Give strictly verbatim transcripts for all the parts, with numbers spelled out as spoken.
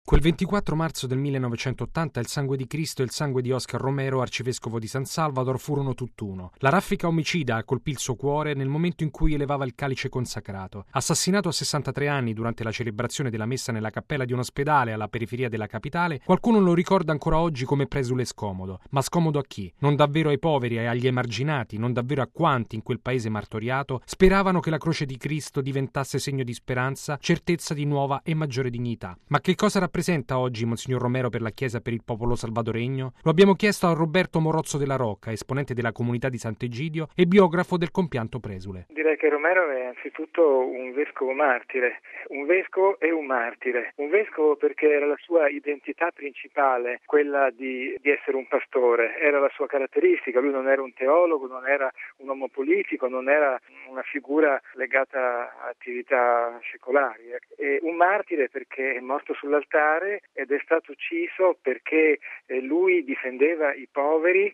Quel ventiquattro marzo del millenovecentottanta il sangue di Cristo e il sangue di Oscar Romero, arcivescovo di San Salvador, furono tutt'uno. La raffica omicida colpì il suo cuore nel momento in cui elevava il calice consacrato. Assassinato a sessantatré anni durante la celebrazione della messa nella cappella di un ospedale alla periferia della capitale, qualcuno lo ricorda ancora oggi come presule scomodo. Ma scomodo a chi? Non davvero ai poveri e agli emarginati, non davvero a quanti in quel paese martoriato speravano che la croce di Cristo diventasse segno di speranza, certezza di nuova e maggiore dignità. Ma che cosa rappresenta Presenta oggi Monsignor Romero per la Chiesa e per il popolo salvadoregno? Lo abbiamo chiesto a Roberto Morozzo della Rocca, esponente della comunità di Sant'Egidio e biografo del compianto presule. Direi che Romero è anzitutto un vescovo martire, un vescovo e un martire. Un vescovo perché era la sua identità principale, quella di, di essere un pastore, era la sua caratteristica. Lui non era un teologo, non era un uomo politico, non era una figura legata a attività secolari. E un martire perché è morto sull'altare ed è stato ucciso perché lui difendeva i poveri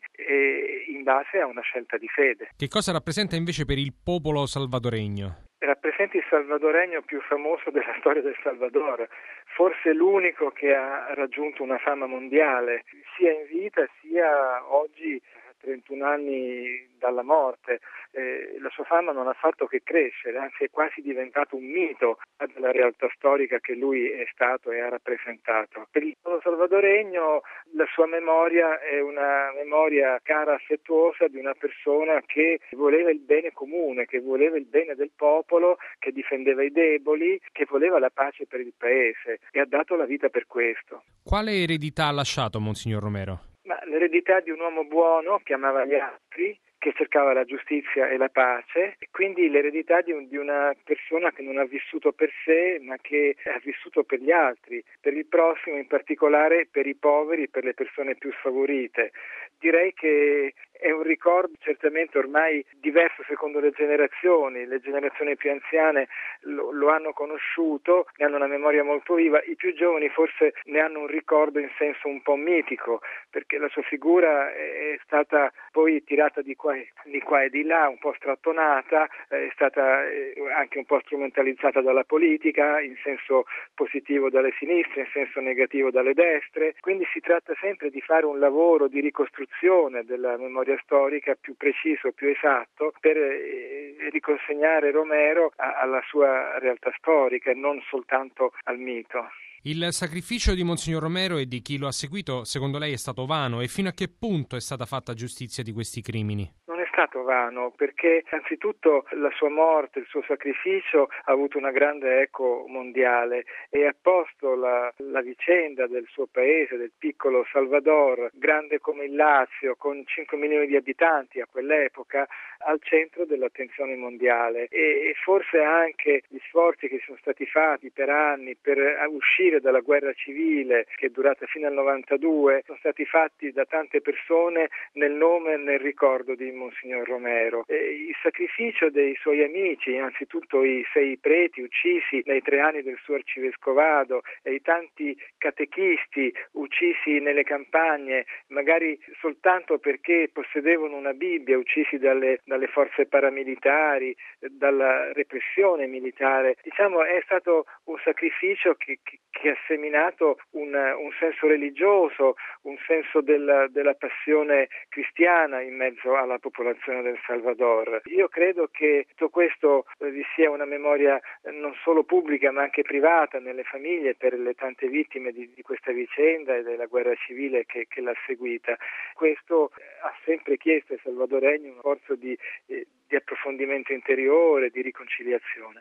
in base a una scelta di fede. Che cosa rappresenta invece per il popolo salvadoregno? Rappresenta il salvadoregno più famoso della storia del Salvador, forse l'unico che ha raggiunto una fama mondiale, sia in vita sia oggi a trentuno anni dalla morte. Eh, la sua fama non ha fatto che crescere, anzi è quasi diventato un mito della realtà storica che lui è stato e ha rappresentato. Per il popolo salvadoregno la sua memoria è una memoria cara, affettuosa di una persona che voleva il bene comune, che voleva il bene del popolo, che difendeva i deboli, che voleva la pace per il paese e ha dato la vita per questo. Quale eredità ha lasciato Monsignor Romero? Ma l'eredità di un uomo buono che amava gli altri, che cercava la giustizia e la pace, e quindi l'eredità di, un, di una persona che non ha vissuto per sé, ma che ha vissuto per gli altri, per il prossimo, in particolare per i poveri, per le persone più sfavorite. Direi che è un ricordo certamente ormai diverso secondo le generazioni, le generazioni più anziane lo, lo hanno conosciuto, ne hanno una memoria molto viva, i più giovani forse ne hanno un ricordo in senso un po' mitico, perché la sua figura è stata poi tirata di qua, di qua e di là, un po' strattonata, è stata anche un po' strumentalizzata dalla politica, in senso positivo dalle sinistre, in senso negativo dalle destre, quindi si tratta sempre di fare un lavoro di ricostruzione della memoria storica più preciso, più esatto, per eh, riconsegnare Romero a, alla sua realtà storica e non soltanto al mito. Il sacrificio di Monsignor Romero e di chi lo ha seguito, secondo lei, è stato vano e fino a che punto è stata fatta giustizia di questi crimini? Non è stato vano perché anzitutto la sua morte, il suo sacrificio ha avuto una grande eco mondiale e ha posto la, la vicenda del suo paese, del piccolo Salvador, grande come il Lazio, con cinque milioni di abitanti a quell'epoca, al centro dell'attenzione mondiale e, e forse anche gli sforzi che sono stati fatti per anni per uscire dalla guerra civile che è durata fino al novantadue sono stati fatti da tante persone nel nome e nel ricordo di Monsignor Romero. E il sacrificio dei suoi amici, innanzitutto i sei preti uccisi nei tre anni del suo arcivescovado e i tanti catechisti uccisi nelle campagne, magari soltanto perché possedevano una Bibbia, uccisi dalle, dalle forze paramilitari, dalla repressione militare. Diciamo è stato un sacrificio che, che, che ha seminato un, un senso religioso, un senso della, della passione cristiana in mezzo alla popolazione del Salvador. Io credo che tutto questo eh, vi sia una memoria eh, non solo pubblica ma anche privata nelle famiglie per le tante vittime di, di questa vicenda e della guerra civile che, che l'ha seguita. Questo eh, ha sempre chiesto ai salvadoregni uno sforzo di, eh, di approfondimento interiore, di riconciliazione.